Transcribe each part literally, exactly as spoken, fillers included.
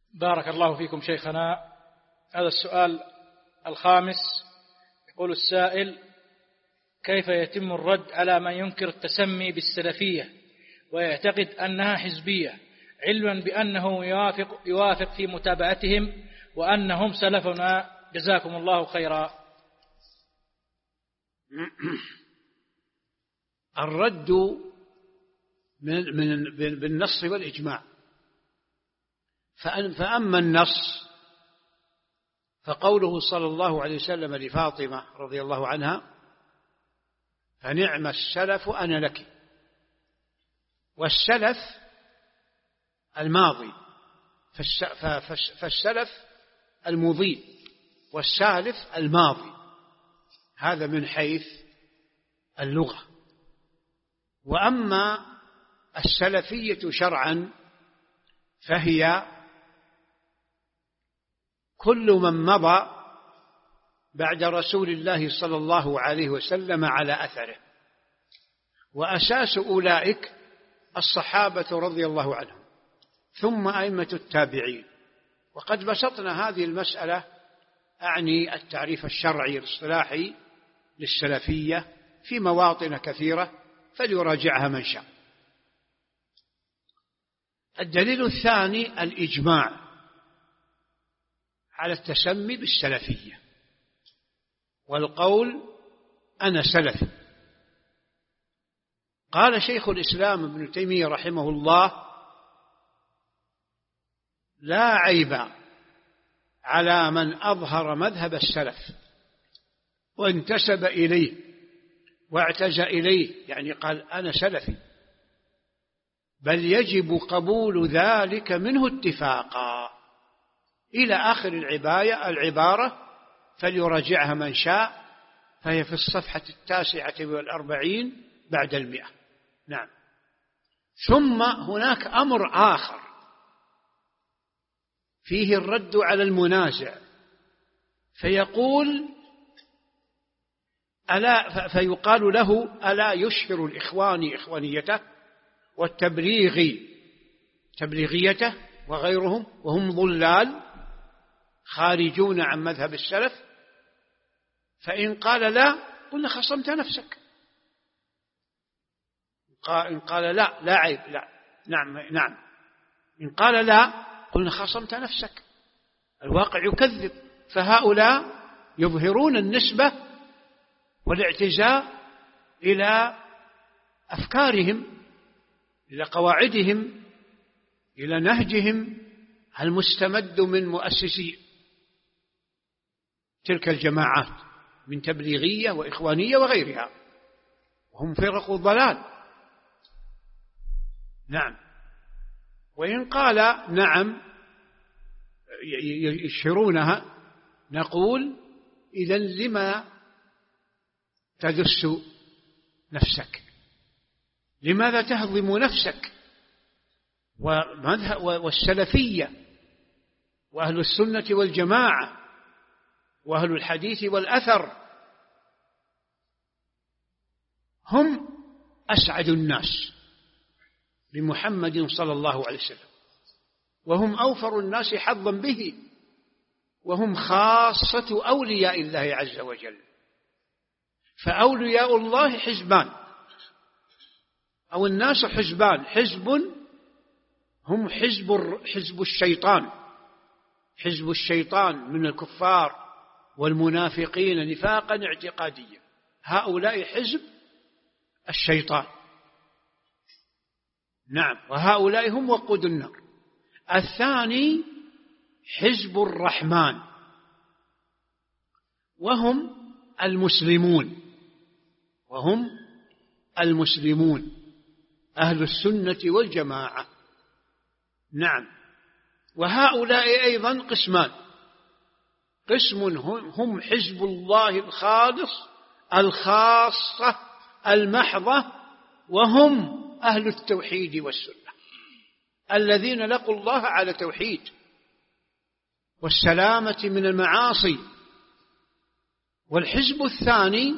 بارك الله فيكم شيخنا. هذا السؤال الخامس، يقول السائل: كيف يتم الرد على من ينكر التسمي بالسلفية ويعتقد أنها حزبية، علما بأنه يوافق, يوافق في متابعتهم وأنهم سلفنا جزاكم الله خيرا؟ الرد من من بالنص والإجماع. فأما النص فقوله صلى الله عليه وسلم لفاطمة رضي الله عنها: فنعم السلف أنا لك. والسلف الماضي، فالسلف المضي، والسالف الماضي. هذا من حيث اللغة. وأما السلفية شرعا فهي كل من مضى بعد رسول الله صلى الله عليه وسلم على أثره، وأساس أولئك الصحابة رضي الله عنهم، ثم أئمة التابعين. وقد بسطنا هذه المسألة، أعني التعريف الشرعي الاصطلاحي للسلفية، في مواطن كثيرة فليراجعها من شاء. الدليل الثاني الإجماع على التسمي بالسلفية والقول أنا سلفي. قال شيخ الإسلام ابن تيمية رحمه الله: لا عيب على من أظهر مذهب السلف وانتسب إليه واعتزى إليه، يعني قال أنا سلفي، بل يجب قبول ذلك منه اتفاقا، إلى آخر العباية العبارة، فليراجعها من شاء، فهي في الصفحة التاسعة والأربعين بعد المئة. نعم. ثم هناك أمر آخر فيه الرد على المنازع، فيقول ألا فيقال له: ألا يشهر الإخوان إخوانيته والتبليغ تبليغيته وغيرهم وهم ضلال خارجون عن مذهب السلف؟ فإن قال لا، قلنا خصمت نفسك. إن قال لا لا عيب، لا نعم نعم. إن قال لا، قلنا خصمت نفسك. الواقع يكذب. فهؤلاء يظهرون النسبة والاعتزاء إلى أفكارهم، إلى قواعدهم، إلى نهجهم المستمد من مؤسسي تلك الجماعات من تبليغية وإخوانية وغيرها، وهم فرق الضلال. نعم. وإن قال نعم يشهرونها، نقول: إذن لما تدس نفسك؟ لماذا تهضم نفسك؟ والسلفية وأهل السنة والجماعة وأهل الحديث والأثر هم أسعد الناس بمحمد صلى الله عليه وسلم، وهم أوفر الناس حظا به، وهم خاصة أولياء الله عز وجل. فأولياء الله حزبان، أو الناس حزبان: حزب هم حزب حزب الشيطان، حزب الشيطان من الكفار والمنافقين نفاقا اعتقاديا، هؤلاء حزب الشيطان. نعم. وهؤلاء هم وقود النار. الثاني حزب الرحمن، وهم المسلمون، وهم المسلمون أهل السنة والجماعة. نعم. وهؤلاء أيضا قسمان: قسم هم حزب الله الخالص الخاصة المحضة، وهم أهل التوحيد والسنة الذين لقوا الله على توحيد والسلامة من المعاصي. والحزب الثاني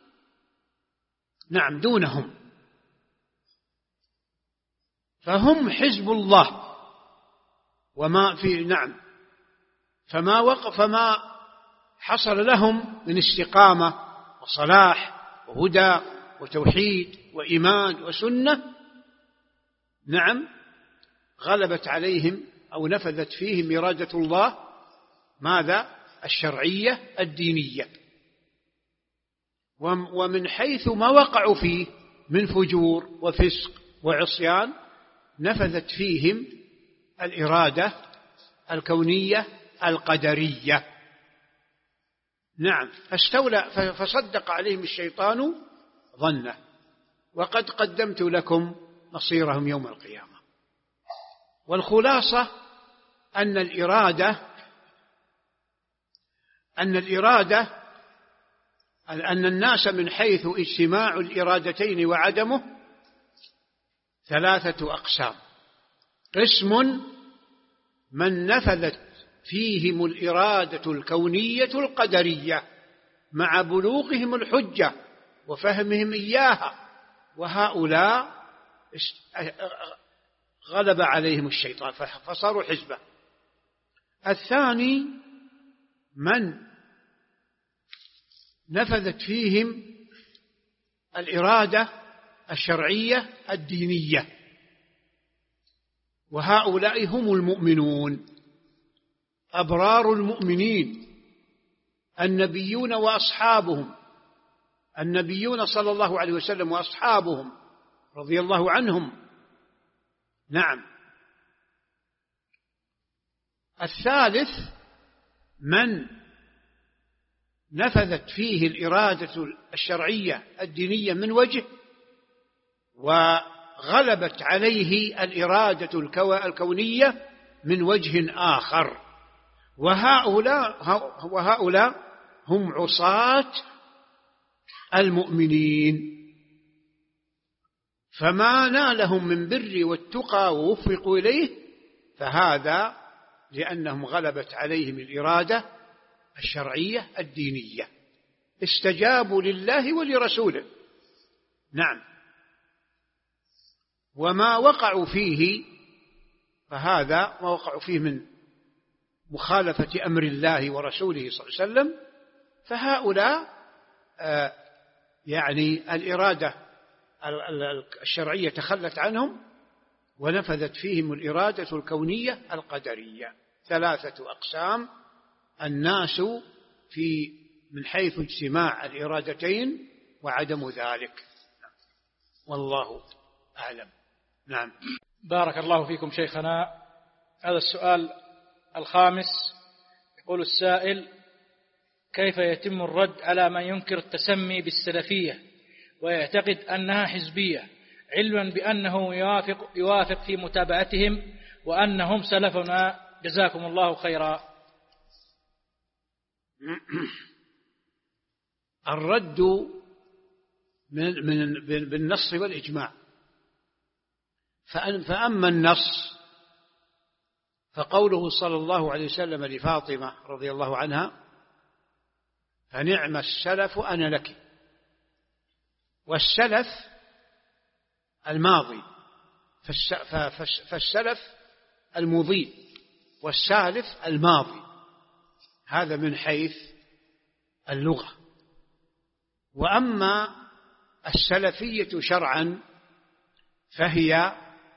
نعم دونهم، فهم حزب الله وما في نعم فما وقف فما حصل لهم من استقامة وصلاح وهدى وتوحيد وإيمان وسنة نعم غلبت عليهم أو نفذت فيهم إرادة الله ماذا؟ الشرعية الدينية. ومن حيث ما وقعوا فيه من فجور وفسق وعصيان نفذت فيهم الإرادة الكونية القدرية. نعم فاستولى فصدق عليهم الشيطان ظنه وقد قدمت لكم مصيرهم يوم القيامة. والخلاصة أن الإرادة أن الإرادة أن الناس من حيث اجتماع الإرادتين وعدمه ثلاثة أقسام. قسم من نفذت فيهم الإرادة الكونية القدرية مع بلوغهم الحجة وفهمهم إياها، وهؤلاء غلب عليهم الشيطان فصاروا حزبه. الثاني من نفذت فيهم الإرادة الشرعية الدينية، وهؤلاء هم المؤمنون أبرار المؤمنين النبيون وأصحابهم، النبيون صلى الله عليه وسلم وأصحابهم رضي الله عنهم. نعم. الثالث من نفذت فيه الإرادة الشرعية الدينية من وجه وغلبت عليه الإرادة الكونية من وجه آخر، وهؤلاء, وهؤلاء هم عصاة المؤمنين، فما نالهم من بر والتقى ووفقوا إليه فهذا لأنهم غلبت عليهم الإرادة الشرعية الدينية، استجابوا لله ولرسوله. نعم. وما وقعوا فيه فهذا ما وقعوا فيه من مخالفة أمر الله ورسوله صلى الله عليه وسلم، فهؤلاء آه يعني الإرادة الشرعية تخلت عنهم ونفذت فيهم الإرادة الكونية القدرية. ثلاثة أقسام الناس في من حيث اجتماع الإرادتين وعدم ذلك، والله أعلم. نعم. بارك الله فيكم شيخنا. هذا السؤال الخامس يقول السائل: كيف يتم الرد على من ينكر التسمي بالسلفية ويعتقد أنها حزبية، علما بأنه يوافق, يوافق في متابعتهم وأنهم سلفنا جزاكم الله خيرا؟ الرد من من بالنص والإجماع. فأما النص فقوله صلى الله عليه وسلم لفاطمة رضي الله عنها: فنعم السلف أنا لك. والسلف الماضي، فالسلف المضي، والسالف الماضي، هذا من حيث اللغة. وأما السلفية شرعا فهي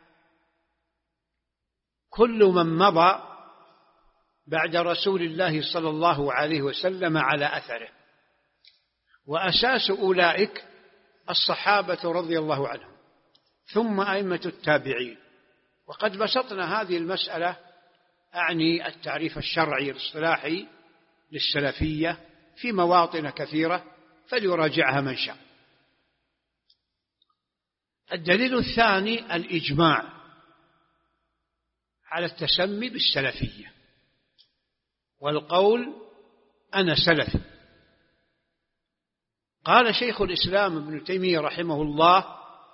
كل من مضى بعد رسول الله صلى الله عليه وسلم على أثره، وأساس أولئك الصحابة رضي الله عنهم ثم أئمة التابعين. وقد بسطنا هذه المسألة، أعني التعريف الشرعي الاصطلاحي للسلفية في مواطن كثيرة فليراجعها من شاء. الدليل الثاني الإجماع على التسمي بالسلفية والقول أنا سلفي. قال شيخ الإسلام ابن تيمية رحمه الله: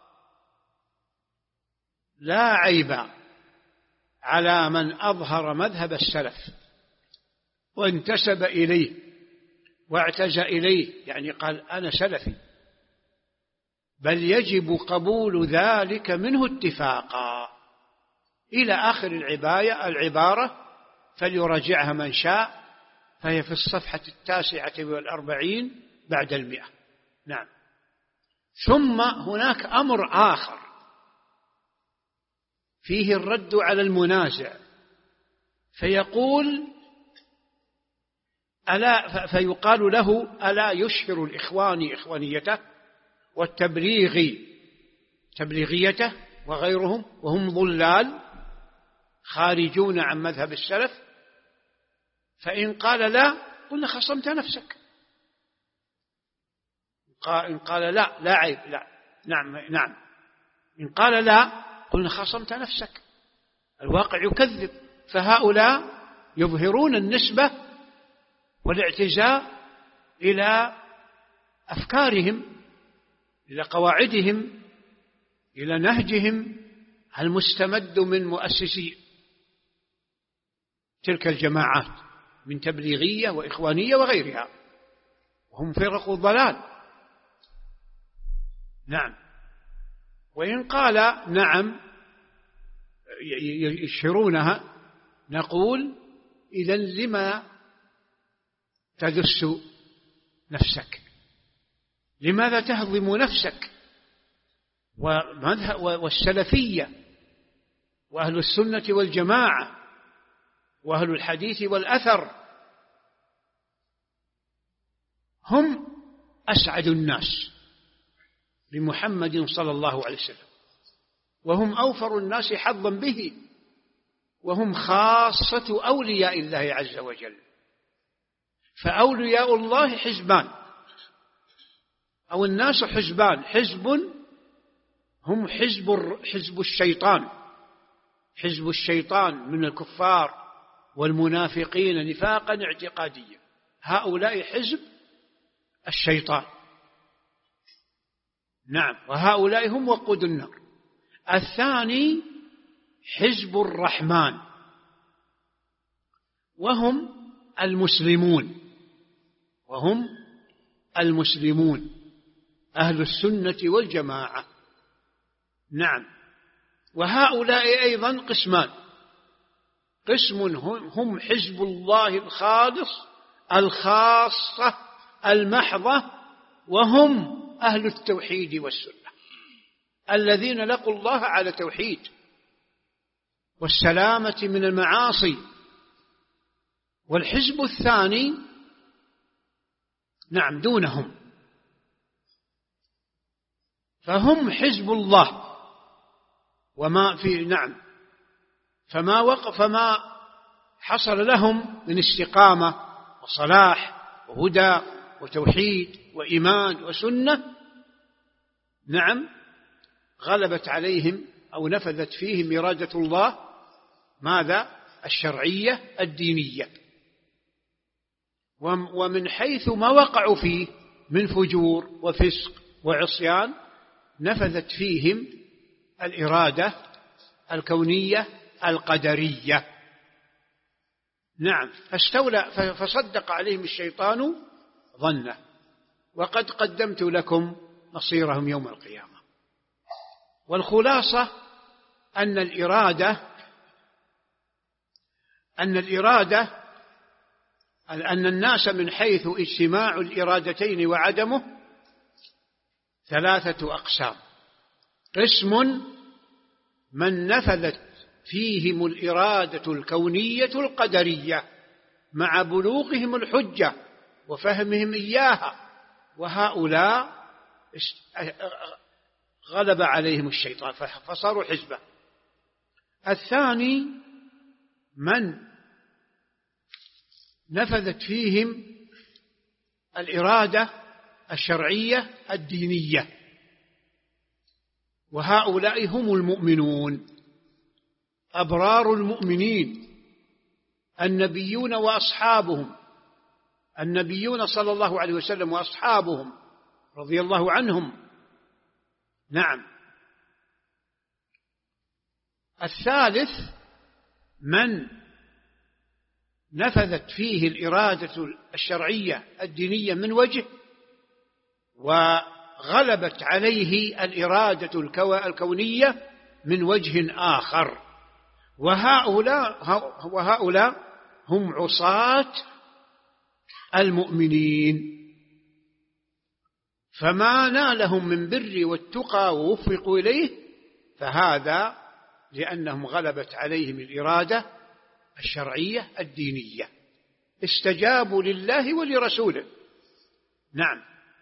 لا عيب على من أظهر مذهب السلف وانتسب إليه واعتزى إليه، يعني قال أنا سلفي، بل يجب قبول ذلك منه اتفاقا. إلى آخر العباية العبارة، فليراجعها من شاء، فهي في الصفحة التاسعة والأربعين بعد المئة. نعم. ثم هناك أمر آخر فيه الرد على المنازع، فيقول ألا فيقال له: ألا يشهر الإخواني إخوانيته والتبليغي تبليغيته وغيرهم وهم ضلال خارجون عن مذهب السلف؟ فإن قال لا، قلنا خصمت نفسك. إن قال لا لا عيب، لا نعم نعم إن قال لا، قلنا خصمت نفسك. الواقع يكذب. فهؤلاء يظهرون النسبة والاعتزاء إلى أفكارهم، إلى قواعدهم، إلى نهجهم المستمد من مؤسسي تلك الجماعات من تبليغية وإخوانية وغيرها، وهم فرق ضلال. نعم. وإن قال نعم يشهرونها، نقول: إذن لما تدس نفسك؟ لماذا تهضم نفسك؟ والسلفية وأهل السنة والجماعة وأهل الحديث والأثر هم أسعد الناس بمحمد صلى الله عليه وسلم، وهم أوفر الناس حظا به، وهم خاصة أولياء الله عز وجل. فأولياء الله حزبان، أو الناس حزبان: حزب هم حزب حزب الشيطان، حزب الشيطان من الكفار والمنافقين نفاقا اعتقاديا، هؤلاء حزب الشيطان. نعم. وهؤلاء هم وقود النار. الثاني حزب الرحمن، وهم المسلمون، وهم المسلمون أهل السنة والجماعة. نعم. وهؤلاء أيضا قسمان: قسم هم حزب الله الخالص الخاصة المحضة، وهم أهل التوحيد والسنة الذين لقوا الله على توحيد والسلامة من المعاصي. والحزب الثاني نعم دونهم، فهم حزب الله وما في نعم فما وقف فما حصل لهم من استقامة وصلاح وهدى وتوحيد وإيمان وسنة، نعم غلبت عليهم أو نفذت فيهم إرادة الله، ماذا؟ الشرعية الدينية. ومن حيث ما وقعوا فيه من فجور وفسق وعصيان، نفذت فيهم الإرادة الكونية القدرية. نعم. فاستولى فصدق عليهم الشيطان ظنه، وقد قدمت لكم مصيرهم يوم القيامة. والخلاصة أن الإرادة أن الإرادة أن الناس من حيث اجتماع الإرادتين وعدمه ثلاثة أقسام: قسم من نفذت فيهم الإرادة الكونية القدرية مع بلوغهم الحجة وفهمهم إياها، وهؤلاء غلب عليهم الشيطان فصاروا حزبا. الثاني من نفذت فيهم الإرادة الشرعية الدينية، وهؤلاء هم المؤمنون أبرار المؤمنين النبيون وأصحابهم، النبيون صلى الله عليه وسلم وأصحابهم رضي الله عنهم. نعم. الثالث من نفذت فيه الإرادة الشرعية الدينية من وجه، وغلبت عليه الإرادة الكونية من وجه آخر، وهؤلاء وهؤلاء هم عصاة المؤمنين، فما نالهم من بر والتقى ووفقوا إليه فهذا لأنهم غلبت عليهم الإرادة الشرعية الدينية، استجابوا لله ولرسوله. نعم.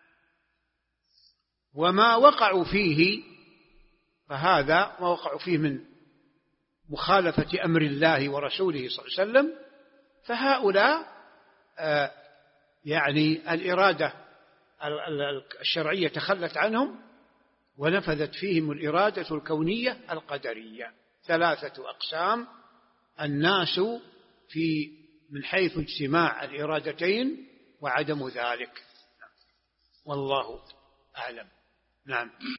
وما وقعوا فيه فهذا ما وقعوا فيه من مخالفة أمر الله ورسوله صلى الله عليه وسلم، فهؤلاء آه يعني الإرادة الشرعية تخلت عنهم ونفذت فيهم الإرادة الكونية القدرية. ثلاثة أقسام الناس في من حيث اجتماع الإرادتين وعدم ذلك، والله أعلم. نعم.